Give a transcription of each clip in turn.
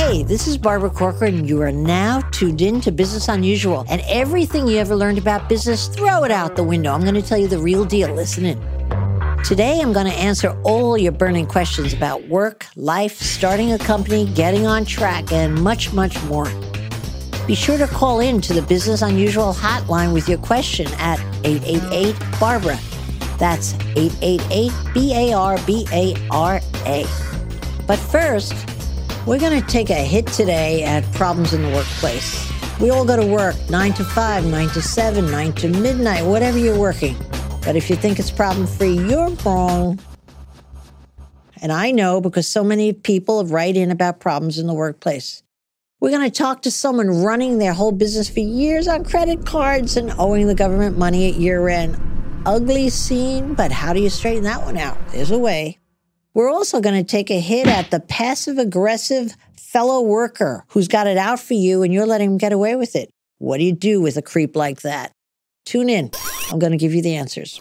Hey, this is Barbara Corcoran, and you are now tuned in to Business Unusual. And everything you ever learned about business, throw it out the window. I'm going to tell you the real deal. Listen in. Today, I'm going to answer all your burning questions about work, life, starting a company, getting on track, and much, much more. Be sure to call in to the Business Unusual hotline with your question at 888-BARBARA. That's 888-BARBARA. But first, we're going to take a hit today at problems in the workplace. We all go to work 9 to 5, 9 to 7, 9 to midnight, whatever you're working. But if you think it's problem-free, you're wrong. And I know because so many people have write in about problems in the workplace. We're going to talk to someone running their whole business for years on credit cards and owing the government money at year-end. Ugly scene, but how do you straighten that one out? There's a way. We're also going to take a hit at the passive-aggressive fellow worker who's got it out for you and you're letting him get away with it. What do you do with a creep like that? Tune in. I'm going to give you the answers.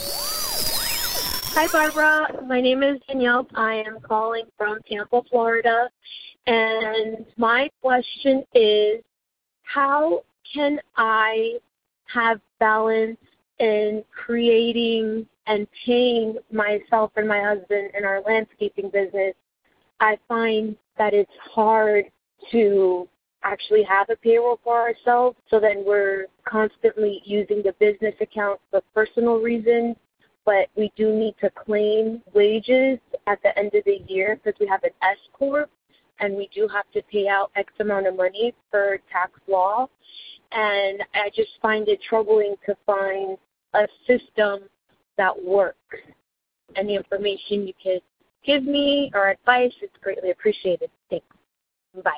Hi, Barbara. My name is Danielle. I am calling from Tampa, Florida. And my question is, how can I have balance in creating and paying myself and my husband in our landscaping business? I find that it's hard to actually have a payroll for ourselves, so then we're constantly using the business account for personal reasons, but we do need to claim wages at the end of the year because we have an S Corp, and we do have to pay out X amount of money for tax law. And I just find it troubling to find a system that works. Any information you could give me or advice, it's greatly appreciated. Thanks. Bye.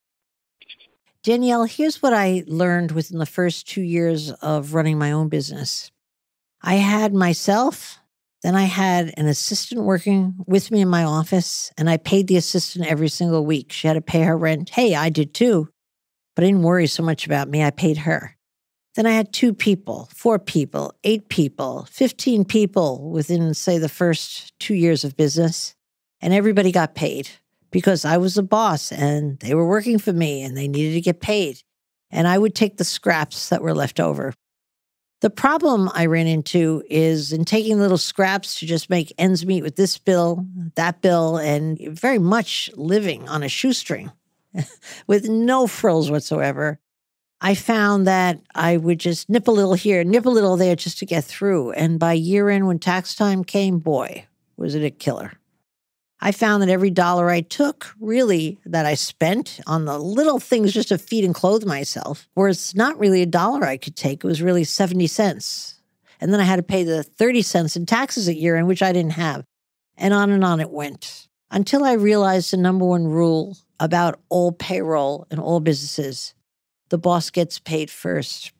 Danielle, here's what I learned within the first 2 years of running my own business. I had myself, then I had an assistant working with me in my office, and I paid the assistant every single week. She had to pay her rent. Hey, I did too, but I didn't worry so much about me. I paid her. Then I had 2 people, 4 people, 8 people, 15 people within, say, the first 2 years of business, and everybody got paid because I was the boss and they were working for me and they needed to get paid. And I would take the scraps that were left over. The problem I ran into is in taking little scraps to just make ends meet with this bill, that bill, and very much living on a shoestring with no frills whatsoever. I found that I would just nip a little here, nip a little there just to get through. And by year end, when tax time came, boy, was it a killer. I found that every dollar I took, really, that I spent on the little things just to feed and clothe myself, was not really a dollar I could take. It was really 70 cents. And then I had to pay the 30 cents in taxes at year end, which I didn't have. And on it went. Until I realized the number one rule about all payroll and all businesses: the boss gets paid first.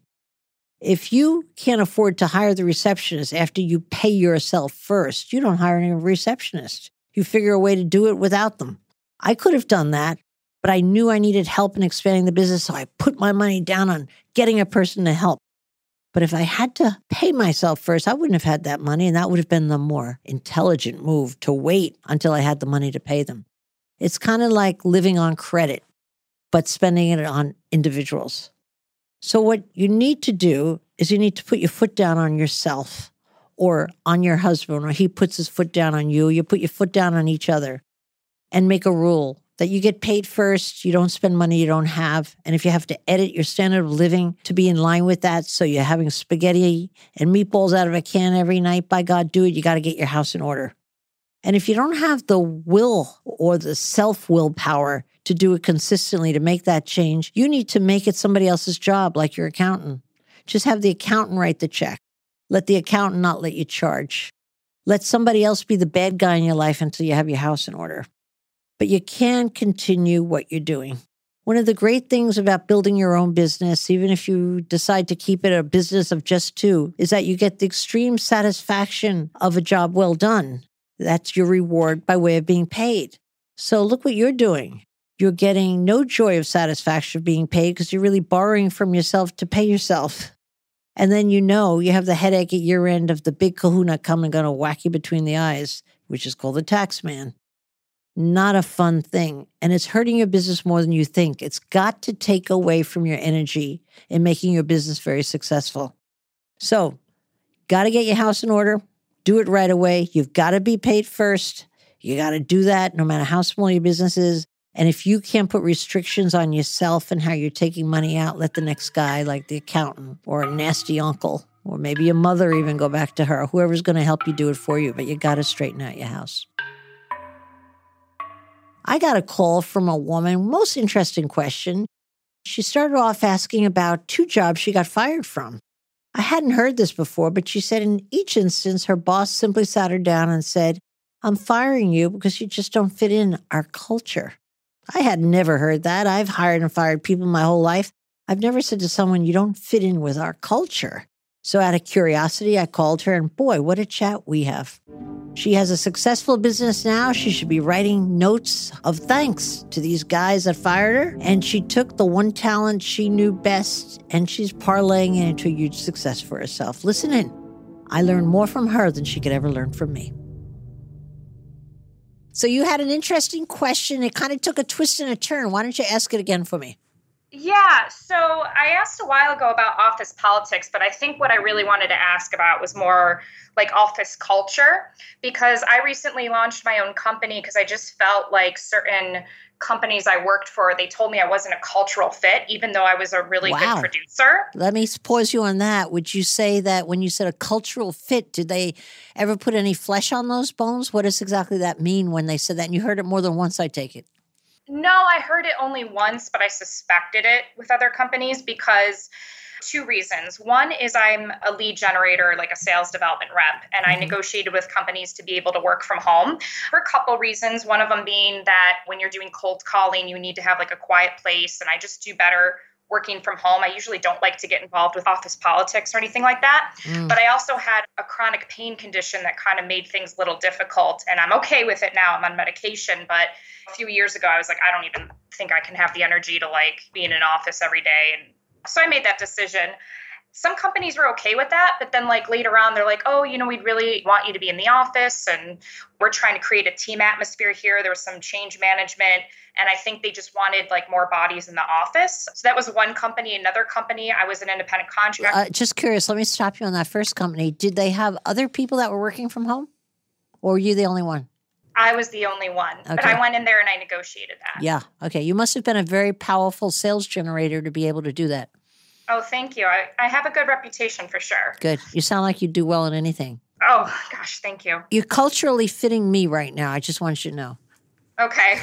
If you can't afford to hire the receptionist after you pay yourself first, you don't hire any receptionist. You figure a way to do it without them. I could have done that, but I knew I needed help in expanding the business, so I put my money down on getting a person to help. But if I had to pay myself first, I wouldn't have had that money, and that would have been the more intelligent move, to wait until I had the money to pay them. It's kind of like living on credit, but spending it on individuals. So what you need to do is you need to put your foot down on yourself or on your husband, or he puts his foot down on you. You put your foot down on each other and make a rule that you get paid first. You don't spend money you don't have. And if you have to edit your standard of living to be in line with that, so you're having spaghetti and meatballs out of a can every night, by God, do it. You got to get your house in order. And if you don't have the will or the self-willpower to do it consistently, to make that change, you need to make it somebody else's job, like your accountant. Just have the accountant write the check. Let the accountant not let you charge. Let somebody else be the bad guy in your life until you have your house in order. But you can continue what you're doing. One of the great things about building your own business, even if you decide to keep it a business of just 2, is that you get the extreme satisfaction of a job well done. That's your reward by way of being paid. So look what you're doing. You're getting no joy of satisfaction of being paid because you're really borrowing from yourself to pay yourself. And then you have the headache at year end of the big kahuna coming, going to whack you between the eyes, which is called the tax man. not a fun thing. And it's hurting your business more than you think. It's got to take away from your energy in making your business very successful. So, got to get your house in order. Do it right away. You've got to be paid first. You got to do that no matter how small your business is. And if you can't put restrictions on yourself and how you're taking money out, let the next guy, like the accountant or a nasty uncle, or maybe your mother even, go back to her. Whoever's going to help you do it for you. But you got to straighten out your house. I got a call from a woman, most interesting question. She started off asking about 2 jobs she got fired from. I hadn't heard this before, but she said in each instance, her boss simply sat her down and said, "I'm firing you because you just don't fit in our culture." I had never heard that. I've hired and fired people my whole life. I've never said to someone, "You don't fit in with our culture." So out of curiosity, I called her, and boy, what a chat we have. She has a successful business now. She should be writing notes of thanks to these guys that fired her. And she took the one talent she knew best, and she's parlaying it into a huge success for herself. Listen in. I learned more from her than she could ever learn from me. So you had an interesting question. It kind of took a twist and a turn. Why don't you ask it again for me? Yeah, so I asked a while ago about office politics, but I think what I really wanted to ask about was more like office culture, because I recently launched my own company because I just felt like certain companies I worked for, they told me I wasn't a cultural fit, even though I was a really good producer. Let me pause you on that. Would you say that when you said a cultural fit, did they ever put any flesh on those bones? What does exactly that mean when they said that? And you heard it more than once, I take it. No, I heard it only once, but I suspected it with other companies because 2 reasons. One is I'm a lead generator, like a sales development rep, and I negotiated with companies to be able to work from home for a couple reasons. One of them being that when you're doing cold calling, you need to have like a quiet place, and I just do better working from home. I usually don't like to get involved with office politics or anything like that. But I also had a chronic pain condition that kind of made things a little difficult. And I'm okay with it now. I'm on medication. But a few years ago, I was like, I don't even think I can have the energy to like be in an office every day. And so I made that decision. Some companies were okay with that, but then like later on, they're like, oh, we'd really want you to be in the office and we're trying to create a team atmosphere here. There was some change management. And I think they just wanted like more bodies in the office. So that was one company. Another company, I was an independent contractor. Just curious, let me stop you on that first company. Did they have other people that were working from home? Or were you the only one? I was the only one, but I went in there and I negotiated that. Yeah. Okay. You must have been a very powerful sales generator to be able to do that. Oh, thank you. I have a good reputation for sure. Good. You sound like you do well in anything. Oh, gosh. Thank you. You're culturally fitting me right now. I just want you to know. Okay.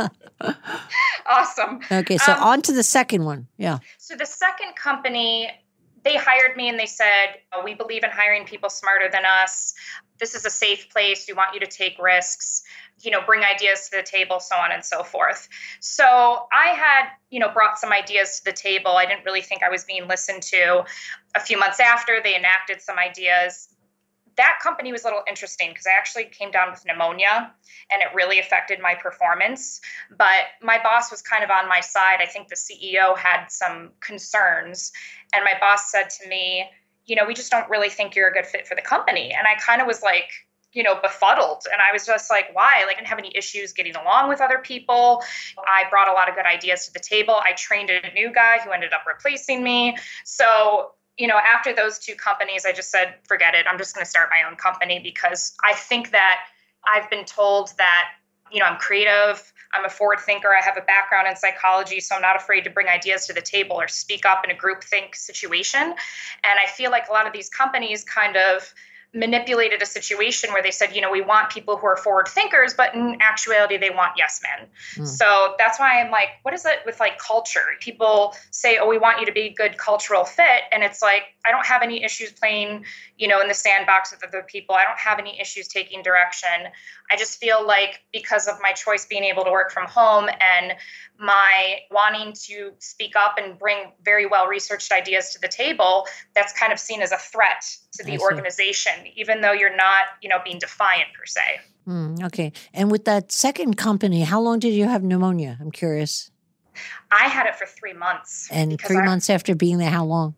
Awesome. Okay. So on to the second one. Yeah. So the second company, they hired me and they said, we believe in hiring people smarter than us. This is a safe place. We want you to take risks, bring ideas to the table, so on and so forth. So I had, brought some ideas to the table. I didn't really think I was being listened to. A few months after, they enacted some ideas. That company was a little interesting because I actually came down with pneumonia and it really affected my performance. But my boss was kind of on my side. I think the CEO had some concerns. And my boss said to me, we just don't really think you're a good fit for the company. And I kind of was like, befuddled. And I was just like, why? Like, I didn't have any issues getting along with other people. I brought a lot of good ideas to the table. I trained a new guy who ended up replacing me. So, after those 2 companies, I just said, forget it. I'm just going to start my own company because I think that I've been told that, I'm creative. I'm a forward thinker. I have a background in psychology, so I'm not afraid to bring ideas to the table or speak up in a groupthink situation. And I feel like a lot of these companies kind of manipulated a situation where they said, we want people who are forward thinkers, but in actuality, they want yes men. So that's why I'm like, what is it with like culture? People say, oh, we want you to be a good cultural fit. And it's like, I don't have any issues playing, in the sandbox with other people. I don't have any issues taking direction. I just feel like because of my choice being able to work from home and my wanting to speak up and bring very well-researched ideas to the table, that's kind of seen as a threat to the organization, even though you're not, being defiant per se. Okay. And with that second company, how long did you have pneumonia? I'm curious. I had it for 3 months. And 3 months after being there, how long?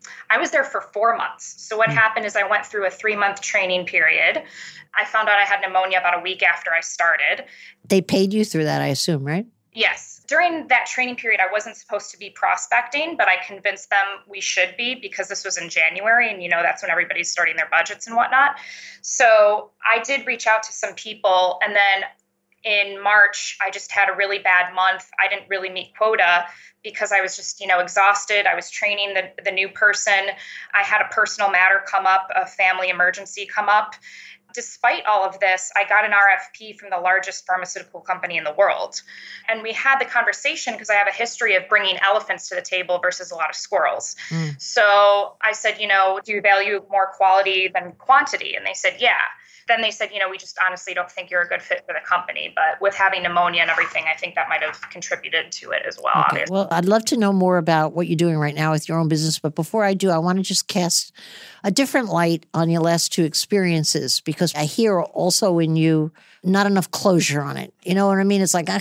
I was there for 4 months. So what happened is I went through a 3-month training period. I found out I had pneumonia about a week after I started. They paid you through that, I assume, right? Yes. During that training period, I wasn't supposed to be prospecting, but I convinced them we should be because this was in January. And, that's when everybody's starting their budgets and whatnot. So I did reach out to some people. And then in March, I just had a really bad month. I didn't really meet quota because I was just, exhausted. I was training the new person. I had a personal matter come up, a family emergency come up. Despite all of this, I got an RFP from the largest pharmaceutical company in the world. And we had the conversation because I have a history of bringing elephants to the table versus a lot of squirrels. So I said, do you value more quality than quantity? And they said, yeah. Then they said, we just honestly don't think you're a good fit for the company. But with having pneumonia and everything, I think that might have contributed to it as well. Okay. Obviously. Well, I'd love to know more about what you're doing right now with your own business. But before I do, I want to just cast a different light on your last two experiences, because I hear also in you not enough closure on it. You know what I mean? It's like,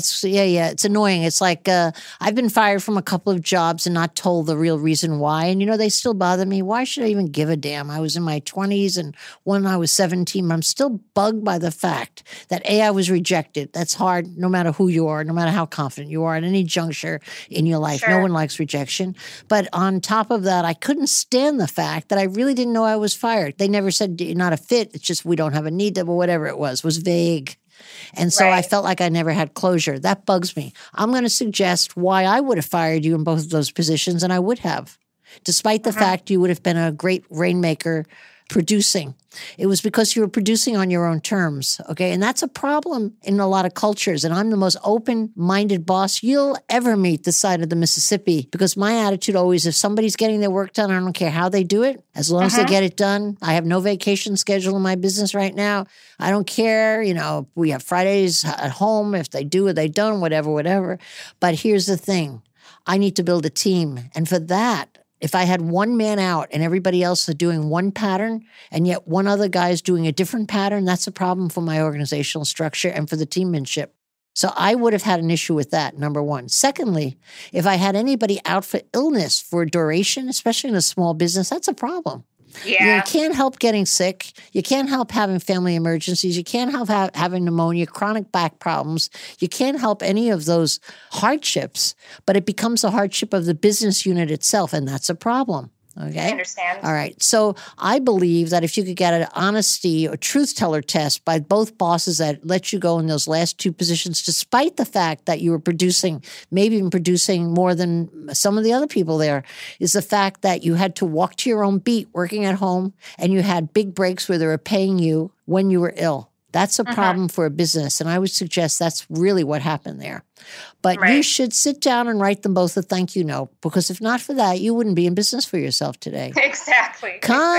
it's annoying. It's like I've been fired from a couple of jobs and not told the real reason why. And, they still bother me. Why should I even give a damn? I was in my 20s and when I was 17, I'm still bugged by the fact that I was rejected. That's hard no matter who you are, no matter how confident you are at any juncture in your life. Sure. No one likes rejection. But on top of that, I couldn't stand the fact that I really didn't know I was fired. They never said you're not a fit. It's just we don't have a need to, but whatever it was vague. And so I felt like I never had closure. That bugs me. I'm going to suggest why I would have fired you in both of those positions, and I would have, despite the fact you would have been a great rainmaker producing. It was because you were producing on your own terms, okay? And that's a problem in a lot of cultures. And I'm the most open-minded boss you'll ever meet this side of the Mississippi, because my attitude always, if somebody's getting their work done, I don't care how they do it. As long as they get it done. I have no vacation schedule in my business right now. I don't care. We have Fridays at home. If they do or they don't, whatever. But here's the thing. I need to build a team. And for that, if I had one man out and everybody else are doing one pattern and yet one other guy is doing a different pattern, that's a problem for my organizational structure and for the teammanship. So I would have had an issue with that, number one. Secondly, if I had anybody out for illness for a duration, especially in a small business, that's a problem. Yeah. You can't help getting sick. You can't help having family emergencies. You can't help having pneumonia, chronic back problems. You can't help any of those hardships, but it becomes a hardship of the business unit itself, and that's a problem. Okay. I understand. All right. So I believe that if you could get an honesty or truth teller test by both bosses that let you go in those last two positions, despite the fact that you were producing, maybe even producing more than some of the other people there, is the fact that you had to walk to your own beat working at home, and you had big breaks where they were paying you when you were ill. That's a problem for a business. And I would suggest that's really what happened there. But you should sit down and write them both a thank you note, because if not for that, you wouldn't be in business for yourself today. Exactly.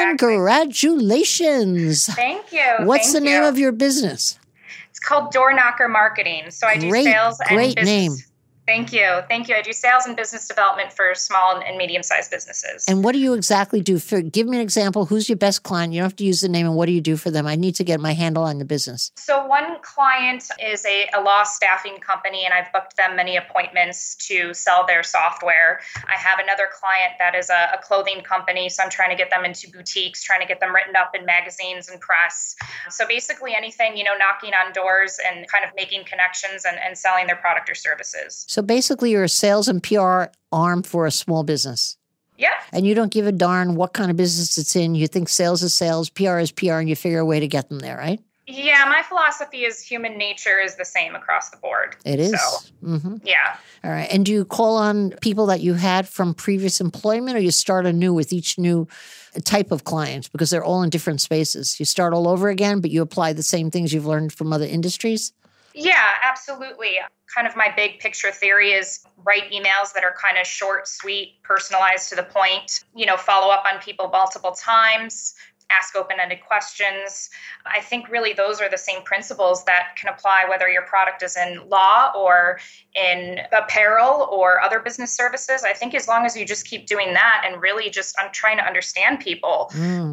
Congratulations. Thank you. What's the name of your business? It's called Door Knocker Marketing. So I do sales and business. Great name. Thank you. I do sales and business development for small and medium-sized businesses. And what do you exactly do? Give me an example. Who's your best client? You don't have to use the name. And what do you do for them? I need to get my handle on the business. So one client is a law staffing company, and I've booked them many appointments to sell their software. I have another client that is a clothing company, so I'm trying to get them into boutiques, trying to get them written up in magazines and press. So basically anything, knocking on doors and kind of making connections and selling their product or services. So basically, you're a sales and PR arm for a small business. Yep. And you don't give a darn what kind of business it's in. You think sales is sales, PR is PR, and you figure a way to get them there, right? Yeah, my philosophy is human nature is the same across the board. It is. So, yeah. All right. And do you call on people that you had from previous employment, or you start anew with each new type of client, because they're all in different spaces? You start all over again, but you apply the same things you've learned from other industries? Yeah, absolutely. Kind of my big picture theory is write emails that are kind of short, sweet, personalized to the point, follow up on people multiple times, ask open-ended questions. I think really those are the same principles that can apply whether your product is in law or in apparel or other business services. I think as long as you just keep doing that and really just trying to understand people,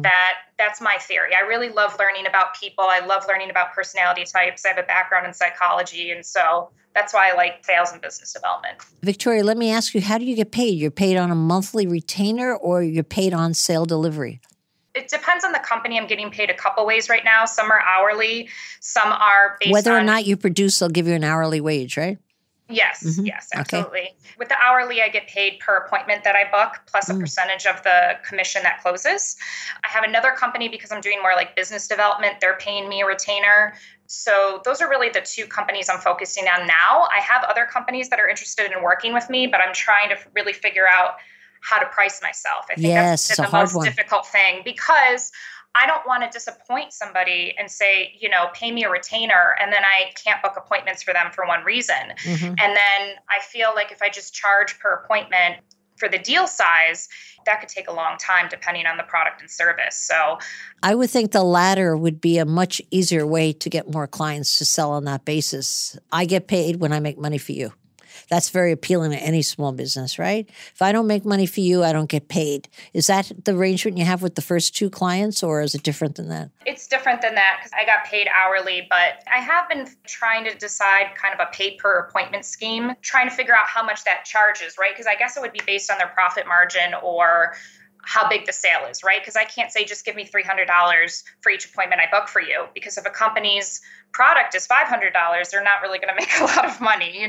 that's my theory. I really love learning about people. I love learning about personality types. I have a background in psychology, and so that's why I like sales and business development. Victoria, let me ask you, how do you get paid? You're paid on a monthly retainer or you're paid on sale delivery? It depends on the company. I'm getting paid a couple ways right now. Some are hourly, some are based on... Whether or not you produce, they'll give you an hourly wage, right? Yes, yes, absolutely. Okay. With the hourly, I get paid per appointment that I book, plus a percentage of the commission that closes. I have another company because I'm doing more like business development. They're paying me a retainer. So those are really the two companies I'm focusing on now. I have other companies that are interested in working with me, but I'm trying to really figure out how to price myself. I think that's the most difficult thing, because I don't want to disappoint somebody and say, pay me a retainer, and then I can't book appointments for them for one reason. And then I feel like if I just charge per appointment for the deal size, that could take a long time depending on the product and service. So I would think the latter would be a much easier way to get more clients to sell on that basis. I get paid when I make money for you. That's very appealing to any small business, right? If I don't make money for you, I don't get paid. Is that the arrangement you have with the first two clients, or is it different than that? It's different than that because I got paid hourly, but I have been trying to decide kind of a pay per appointment scheme, trying to figure out how much that charges, right? Because I guess it would be based on their profit margin or how big the sale is, right? Because I can't say just give me $300 for each appointment I book for you, because if a company's product is $500, they're not really going to make a lot of money,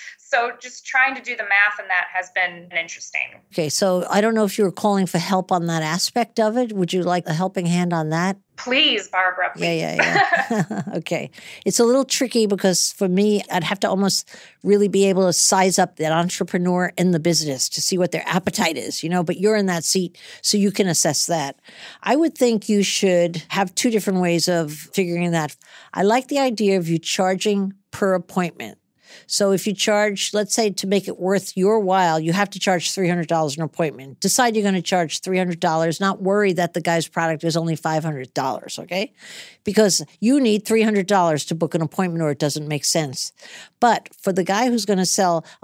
So just trying to do the math on that has been interesting. Okay, so I don't know if you were calling for help on that aspect of it. Would you like a helping hand on that? Please, Barbara, please. Yeah. Okay. It's a little tricky because for me, I'd have to almost really be able to size up that entrepreneur in the business to see what their appetite is, but you're in that seat, so you can assess that. I would think you should have two different ways of figuring that. I like the idea of you charging per appointment. So if you charge, let's say to make it worth your while, you have to charge $300 an appointment. Decide you're going to charge $300, not worry that the guy's product is only $500, okay? Because you need $300 to book an appointment or it doesn't make sense. But for the guy who's going to sell a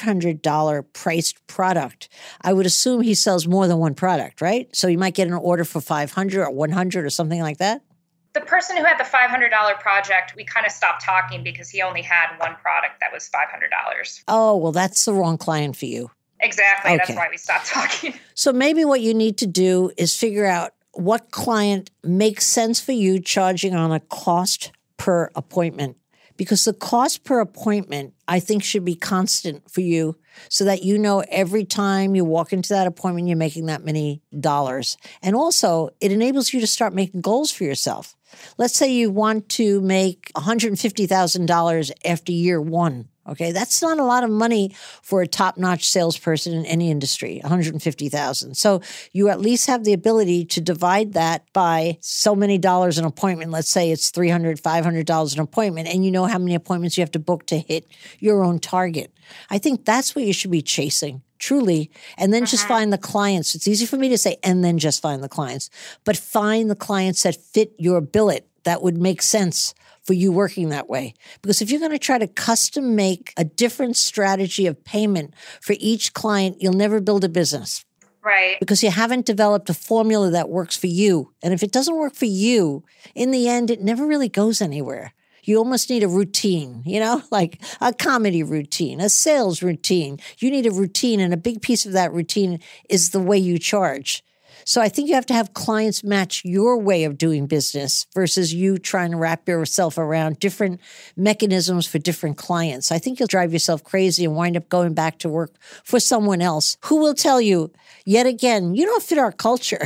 $500 priced product, I would assume he sells more than one product, right? So you might get an order for $500 or $100 or something like that. The person who had the $500 project, we kind of stopped talking because he only had one product that was $500. Oh, well, that's the wrong client for you. Exactly. Okay. That's why we stopped talking. So maybe what you need to do is figure out what client makes sense for you charging on a cost per appointment. Because the cost per appointment, I think, should be constant for you so that every time you walk into that appointment, you're making that many dollars. And also, it enables you to start making goals for yourself. Let's say you want to make $150,000 after year one. Okay, that's not a lot of money for a top-notch salesperson in any industry, $150,000. So you at least have the ability to divide that by so many dollars an appointment. Let's say it's $300, $500 an appointment, and you know how many appointments you have to book to hit your own target. I think that's what you should be chasing, truly, and then just find the clients. It's easy for me to say, and then just find the clients, but find the clients that fit your billet that would make sense for you working that way. Because if you're going to try to custom make a different strategy of payment for each client, you'll never build a business. Right. Because you haven't developed a formula that works for you. And if it doesn't work for you, in the end, it never really goes anywhere. You almost need a routine, like a comedy routine, a sales routine. You need a routine, and a big piece of that routine is the way you charge. So I think you have to have clients match your way of doing business versus you trying to wrap yourself around different mechanisms for different clients. I think you'll drive yourself crazy and wind up going back to work for someone else who will tell you, yet again, you don't fit our culture,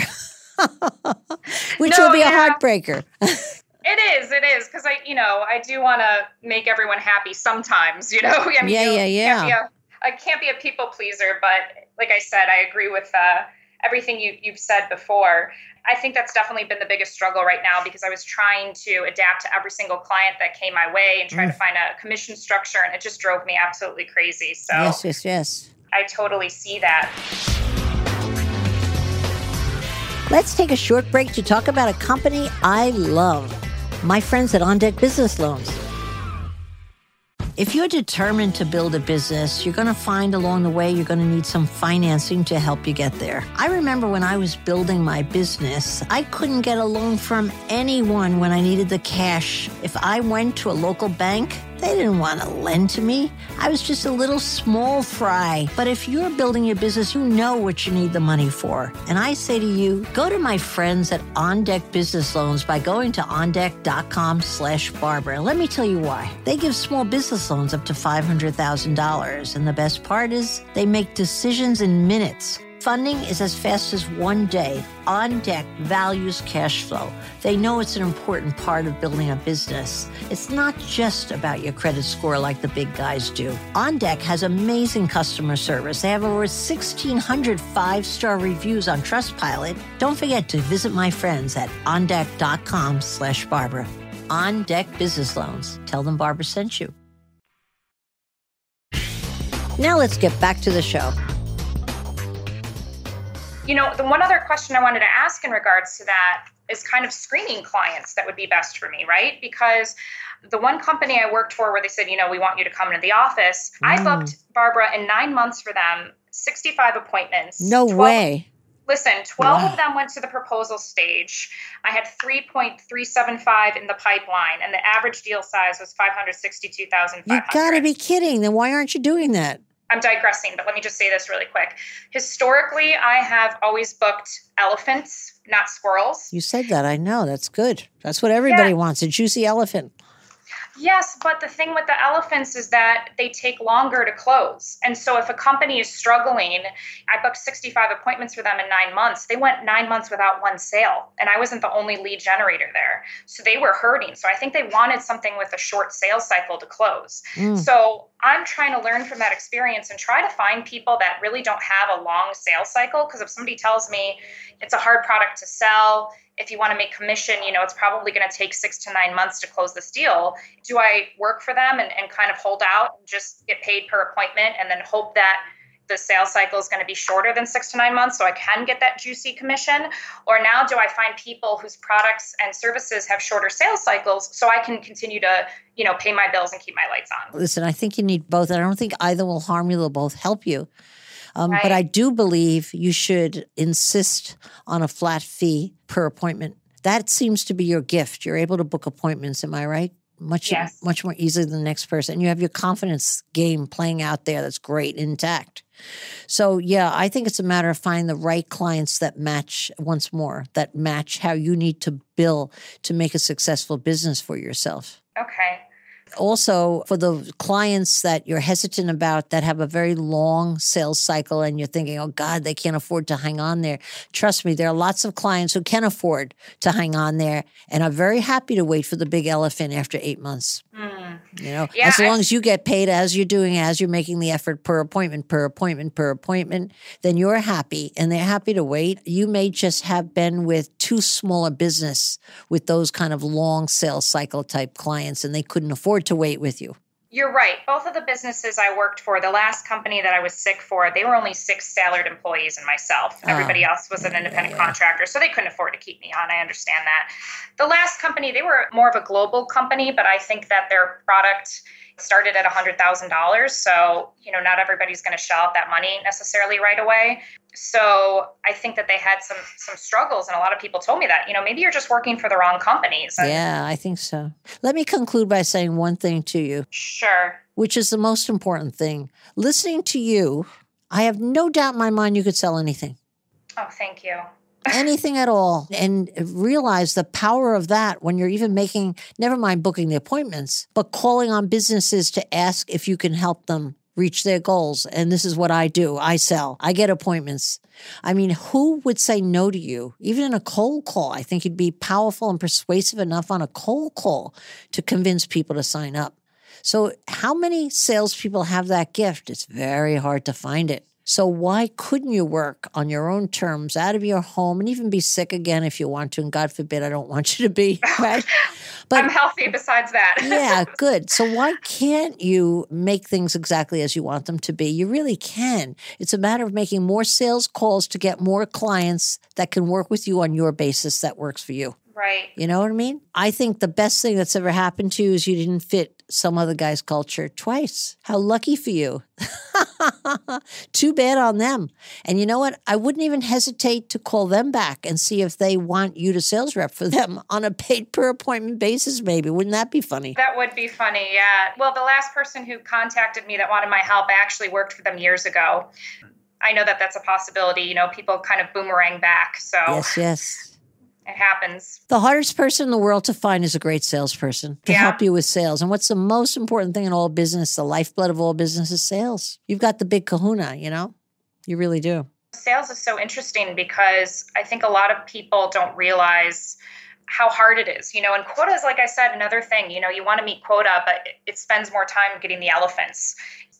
which will be a heartbreaker. It is. Because I do want to make everyone happy sometimes, I can't be a people pleaser, but like I said, I agree with everything you've said before. I think that's definitely been the biggest struggle right now, because I was trying to adapt to every single client that came my way and try to find a commission structure, and it just drove me absolutely crazy. So yes. I totally see that. Let's take a short break to talk about a company I love, my friends at OnDeck Business Loans. If you're determined to build a business, you're going to find along the way you're going to need some financing to help you get there. I remember when I was building my business, I couldn't get a loan from anyone when I needed the cash. If I went to a local bank, they didn't want to lend to me. I was just a little small fry. But if you're building your business, you know what you need the money for. And I say to you, go to my friends at OnDeck Business Loans by going to ondeck.com/Barbara. And let me tell you why. They give small business loans up to $500,000. And the best part is they make decisions in minutes. Funding is as fast as one day. OnDeck values cash flow. They know it's an important part of building a business. It's not just about your credit score like the big guys do. OnDeck has amazing customer service. They have over 1,600 five-star reviews on Trustpilot. Don't forget to visit my friends at ondeck.com/Barbara. OnDeck Business Loans. Tell them Barbara sent you. Now let's get back to the show. You know, the one other question I wanted to ask in regards to that is kind of screening clients that would be best for me, right? Because the one company I worked for where they said, you know, we want you to come into the office, I booked, Barbara, in 9 months for them, 65 appointments. No way. Listen, 12 of them went to the proposal stage. I had 3.375 in the pipeline, and the average deal size was $562,500. You got to be kidding. Then why aren't you doing that? I'm digressing, but let me just say this really quick. Historically, I have always booked elephants, not squirrels. You said that. I know. That's good. That's what everybody wants, a juicy elephant. Yes, but the thing with the elephants is that they take longer to close. And so if a company is struggling, I booked 65 appointments for them in 9 months. They went 9 months without one sale, and I wasn't the only lead generator there. So they were hurting. So I think they wanted something with a short sales cycle to close. So I'm trying to learn from that experience and try to find people that really don't have a long sales cycle. Because if somebody tells me it's a hard product to sell, if you want to make commission, you know, it's probably going to take 6 to 9 months to close this deal. Do I work for them and kind of hold out and just get paid per appointment and then hope that the sales cycle is going to be shorter than 6 to 9 months so I can get that juicy commission? Or now do I find people whose products and services have shorter sales cycles so I can continue to, you know, pay my bills and keep my lights on? Listen, I think you need both. I don't think either will harm you. They'll both help you. Right. But I do believe you should insist on a flat fee per appointment. That seems to be your gift. You're able to book appointments. Am I right? Much more easily than the next person. And you have your confidence game playing out there that's great, intact. So, yeah, I think it's a matter of finding the right clients that match, once more, that match how you need to bill to make a successful business for yourself. Okay. Also, for the clients that you're hesitant about that have a very long sales cycle and you're thinking, oh, God, they can't afford to hang on there. Trust me, there are lots of clients who can afford to hang on there and are very happy to wait for the big elephant after 8 months. You know, as long as you get paid as you're doing, as you're making the effort per appointment, then you're happy and they're happy to wait. You may just have been with too small a business with those kind of long sales cycle type clients and they couldn't afford to wait with you. You're right. Both of the businesses I worked for, the last company that I was sick for, they were only 6 salaried employees and myself. Everybody else was an independent contractor, so they couldn't afford to keep me on. I understand that. The last company, they were more of a global company, but I think that their product started at $100,000. So, you know, not everybody's going to shell out that money necessarily right away. So I think that they had some struggles. And a lot of people told me that, you know, maybe you're just working for the wrong companies. Yeah, I think so. Let me conclude by saying one thing to you. Sure. Which is the most important thing. Listening to you, I have no doubt in my mind you could sell anything. Oh, thank you. Anything at all. And realize the power of that when you're even making, never mind booking the appointments, but calling on businesses to ask if you can help them reach their goals. And this is what I do. I sell. I get appointments. I mean, who would say no to you? Even in a cold call, I think you'd be powerful and persuasive enough on a cold call to convince people to sign up. So how many salespeople have that gift? It's very hard to find it. So why couldn't you work on your own terms out of your home and even be sick again if you want to? And God forbid, I don't want you to be, right? But I'm healthy besides that. Yeah, good. So why can't you make things exactly as you want them to be? You really can. It's a matter of making more sales calls to get more clients that can work with you on your basis that works for you. Right. You know what I mean? I think the best thing that's ever happened to you is you didn't fit some other guy's culture twice. How lucky for you. Too bad on them. And you know what? I wouldn't even hesitate to call them back and see if they want you to sales rep for them on a paid per appointment basis, maybe. Wouldn't that be funny? That would be funny, yeah. Well, the last person who contacted me that wanted my help, I actually worked for them years ago. I know that that's a possibility. You know, people kind of boomerang back. So Yes. It happens. The hardest person in the world to find is a great salesperson to help you with sales. And what's the most important thing in all business, the lifeblood of all business, is sales. You've got the big kahuna, you know? You really do. Sales is so interesting because I think a lot of people don't realize how hard it is. You know, and quota is, like I said, another thing. You know, you want to meet quota, but it spends more time getting the elephants.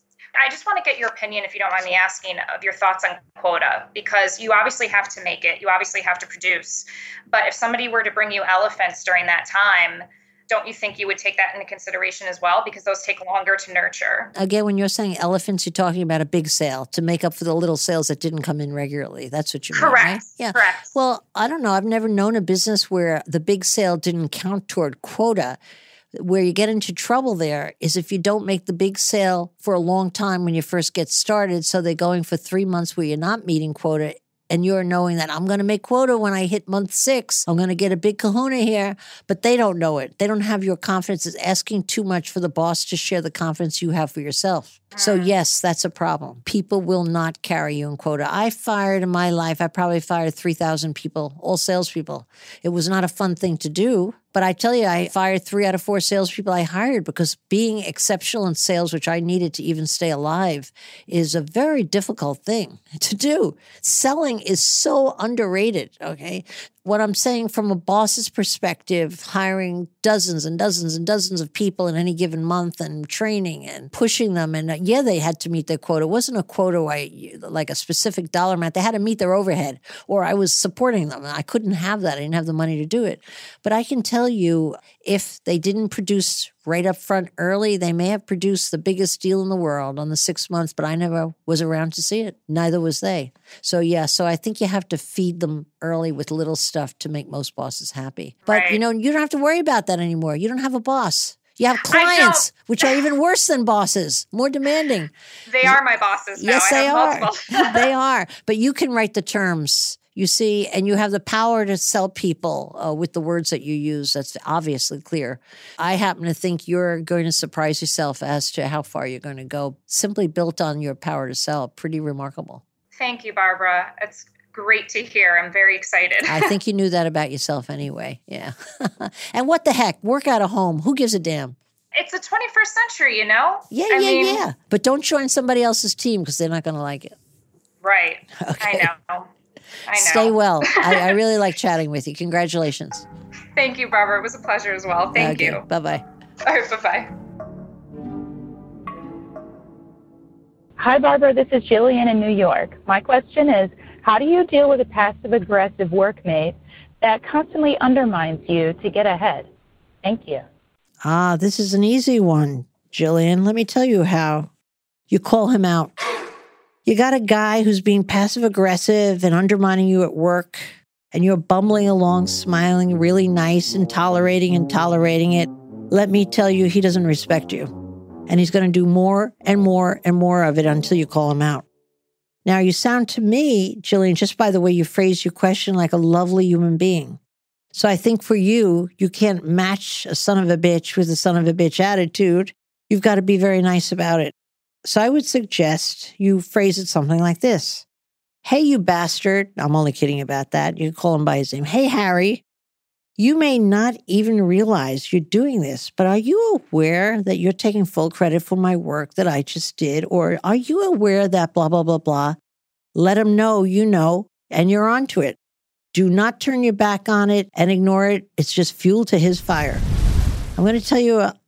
I just want to get your opinion, if you don't mind me asking, of your thoughts on quota, because you obviously have to make it. You obviously have to produce. But if somebody were to bring you elephants during that time, don't you think you would take that into consideration as well? Because those take longer to nurture. Again, when you're saying elephants, you're talking about a big sale to make up for the little sales that didn't come in regularly. That's what you mean, Correct. Right? Yeah. Correct. Well, I don't know. I've never known a business where the big sale didn't count toward quota. Where you get into trouble there is if you don't make the big sale for a long time when you first get started. So they're going for 3 months where you're not meeting quota and you're knowing that I'm going to make quota when I hit month 6. I'm going to get a big kahuna here, but they don't know it. They don't have your confidence. It's asking too much for the boss to share the confidence you have for yourself. So yes, that's a problem. People will not carry you in quota. I fired in my life, I probably fired 3,000 people, all salespeople. It was not a fun thing to do. But I tell you, I fired 3 out of 4 salespeople I hired because being exceptional in sales, which I needed to even stay alive, is a very difficult thing to do. Selling is so underrated, okay? What I'm saying from a boss's perspective, hiring dozens and dozens and dozens of people in any given month and training and pushing them. And yeah, they had to meet their quota. It wasn't a quota like a specific dollar amount. They had to meet their overhead, or I was supporting them. I couldn't have that. I didn't have the money to do it. But I can tell you, if they didn't produce right up front early, they may have produced the biggest deal in the world on the 6 months, but I never was around to see it. Neither was they. So yeah, so I think you have to feed them early with little stuff to make most bosses happy. But right. you know, you don't have to worry about that anymore. You don't have a boss. You have clients, which are even worse than bosses, more demanding. They are my bosses now. Yes, they are. Multiple. They are. But you can write the terms. You see, and you have the power to sell people with the words that you use. That's obviously clear. I happen to think you're going to surprise yourself as to how far you're going to go, simply built on your power to sell. Pretty remarkable. Thank you, Barbara. It's great to hear. I'm very excited. I think you knew that about yourself anyway. Yeah. And what the heck? Work out of home. Who gives a damn? It's the 21st century, you know? Yeah. But don't join somebody else's team because they're not going to like it. Right. Okay. I know. Stay well. I really like chatting with you. Congratulations. Thank you, Barbara. It was a pleasure as well. Thank you. Bye-bye. All right, bye-bye. Hi, Barbara. This is Jillian in New York. My question is, how do you deal with a passive-aggressive workmate that constantly undermines you to get ahead? Thank you. This is an easy one, Jillian. Let me tell you how. You call him out. You got a guy who's being passive-aggressive and undermining you at work, and you're bumbling along, smiling, really nice and tolerating it. Let me tell you, he doesn't respect you. And he's going to do more and more and more of it until you call him out. Now, you sound to me, Jillian, just by the way you phrase your question, like a lovely human being. So I think for you, you can't match a son of a bitch with a son of a bitch attitude. You've got to be very nice about it. So I would suggest you phrase it something like this. Hey, you bastard. I'm only kidding about that. You can call him by his name. Hey, Harry. You may not even realize you're doing this, but are you aware that you're taking full credit for my work that I just did? Or are you aware that blah, blah, blah, blah? Let him know you know, and you're onto it. Do not turn your back on it and ignore it. It's just fuel to his fire. I'm going to tell you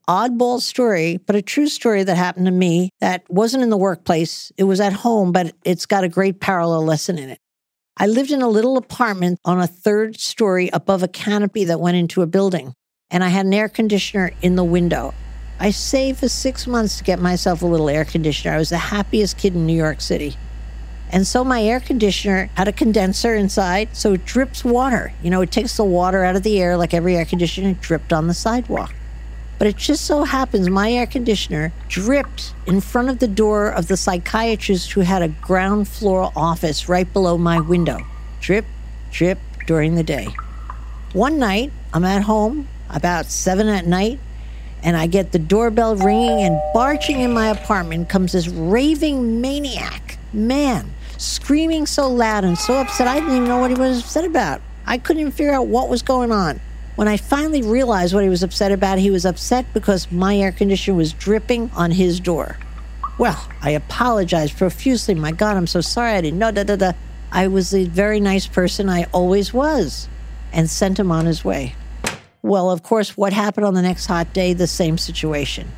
oddball story, but a true story that happened to me that wasn't in the workplace. It was at home, but it's got a great parallel lesson in it. I lived in a little apartment on a 3rd story above a canopy that went into a building, and I had an air conditioner in the window. I saved for 6 months to get myself a little air conditioner. I was the happiest kid in New York City. And so my air conditioner had a condenser inside, so it drips water. It takes the water out of the air like every air conditioner dripped on the sidewalk. But it just so happens my air conditioner dripped in front of the door of the psychiatrist who had a ground floor office right below my window. Drip, drip during the day. One night, I'm at home about 7 at night, and I get the doorbell ringing, and barging in my apartment comes this raving maniac man, screaming so loud and so upset I didn't even know what he was upset about. I couldn't even figure out what was going on. When I finally realized what he was upset about, he was upset because my air conditioner was dripping on his door. Well, I apologized profusely. My God, I'm so sorry. I didn't know. I was the very nice person I always was, and sent him on his way. Well, of course, what happened on the next hot day? The same situation.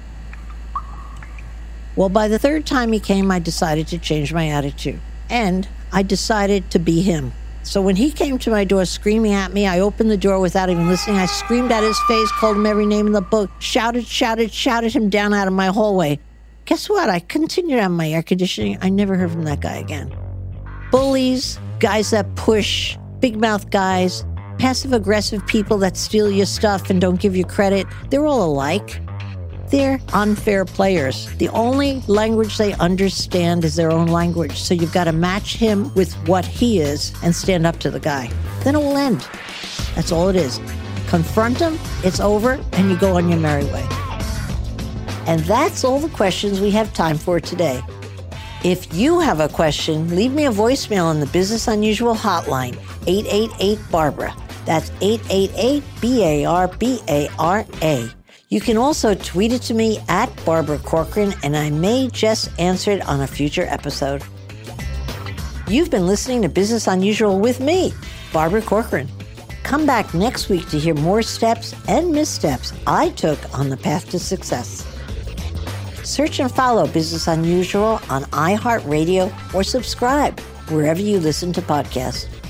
Well, by the 3rd time he came, I decided to change my attitude. And I decided to be him. So when he came to my door screaming at me, I opened the door without even listening. I screamed at his face, called him every name in the book, shouted him down out of my hallway. Guess what? I continued on my air conditioning. I never heard from that guy again. Bullies, guys that push, big mouth guys, passive-aggressive people that steal your stuff and don't give you credit, they're all alike. They're unfair players. The only language they understand is their own language, so you've got to match him with what he is and stand up to the guy. Then it will end. That's all it is. Confront him, it's over, and you go on your merry way. And that's all the questions we have time for today. If you have a question, leave me a voicemail on the Business Unusual hotline, 888-BARBARA. That's 888-BARBARA. You can also tweet it to me at Barbara Corcoran, and I may just answer it on a future episode. You've been listening to Business Unusual with me, Barbara Corcoran. Come back next week to hear more steps and missteps I took on the path to success. Search and follow Business Unusual on iHeartRadio or subscribe wherever you listen to podcasts.